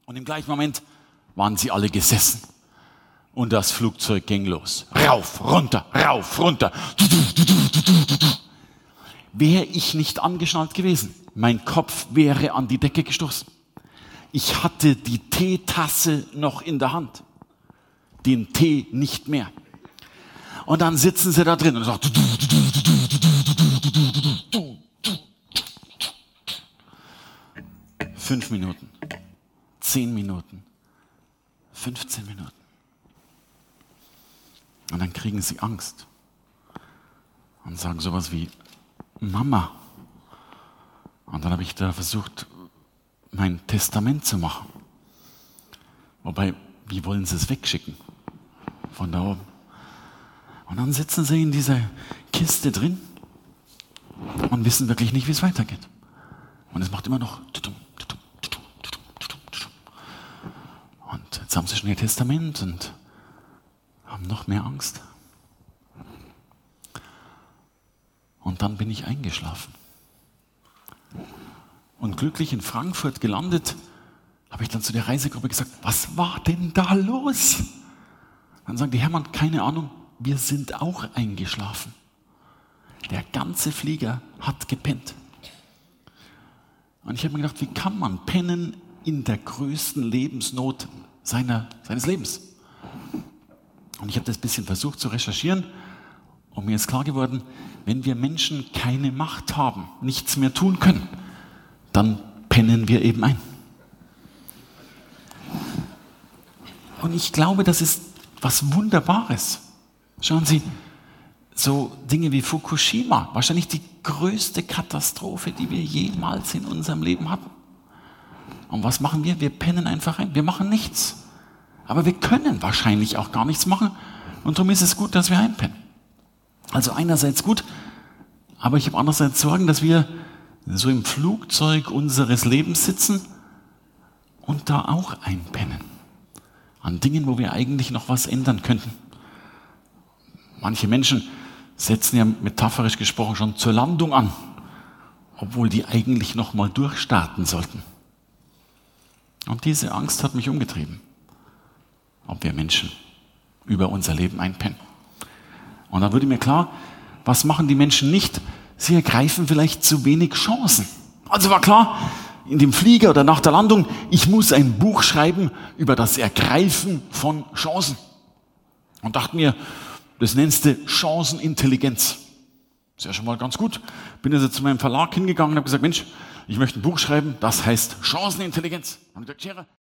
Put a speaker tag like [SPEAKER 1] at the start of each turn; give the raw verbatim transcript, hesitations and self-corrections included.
[SPEAKER 1] Und im gleichen Moment waren sie alle gesessen. Und das Flugzeug ging los. Rauf, runter, rauf, runter. Wäre ich nicht angeschnallt gewesen, mein Kopf wäre an die Decke gestoßen. Ich hatte die Teetasse noch in der Hand, den Tee nicht mehr. Und dann sitzen sie da drin und sagen, fünf Minuten, zehn Minuten, fünfzehn Minuten. Und dann kriegen sie Angst und sagen sowas wie Mama. Und dann habe ich da versucht, mein Testament zu machen. Wobei, wie wollen sie es wegschicken? Von da oben. Und dann sitzen sie in dieser Kiste drin und wissen wirklich nicht, wie es weitergeht. Und es macht immer noch. Und jetzt haben sie schon ihr Testament und haben noch mehr Angst. Und dann bin ich eingeschlafen. Und glücklich in Frankfurt gelandet, habe ich dann zu der Reisegruppe gesagt, was war denn da los? Dann sagen die, Hermann, keine Ahnung, wir sind auch eingeschlafen. Der ganze Flieger hat gepennt. Und ich habe mir gedacht, wie kann man pennen in der größten Lebensnot seiner, seines Lebens? Und ich habe das ein bisschen versucht zu recherchieren und mir ist klar geworden, wenn wir Menschen keine Macht haben, nichts mehr tun können, dann pennen wir eben ein. Und ich glaube, das ist was Wunderbares. Schauen Sie, so Dinge wie Fukushima, wahrscheinlich die größte Katastrophe, die wir jemals in unserem Leben hatten. Und was machen wir? Wir pennen einfach ein. Wir machen nichts. Aber wir können wahrscheinlich auch gar nichts machen. Und darum ist es gut, dass wir einpennen. Also einerseits gut, aber ich habe andererseits Sorgen, dass wir so im Flugzeug unseres Lebens sitzen und da auch einpennen. An Dingen, wo wir eigentlich noch was ändern könnten. Manche Menschen setzen ja metaphorisch gesprochen schon zur Landung an, obwohl die eigentlich noch mal durchstarten sollten. Und diese Angst hat mich umgetrieben, ob wir Menschen über unser Leben einpennen. Und dann wurde mir klar, was machen die Menschen nicht? Sie ergreifen vielleicht zu wenig Chancen. Also war klar, in dem Flieger oder nach der Landung, ich muss ein Buch schreiben über das Ergreifen von Chancen. Und dachte mir, das nennst du Chancenintelligenz. Ist ja schon mal ganz gut. Bin also zu meinem Verlag hingegangen und habe gesagt, Mensch, ich möchte ein Buch schreiben, das heißt Chancenintelligenz. Und ich dachte,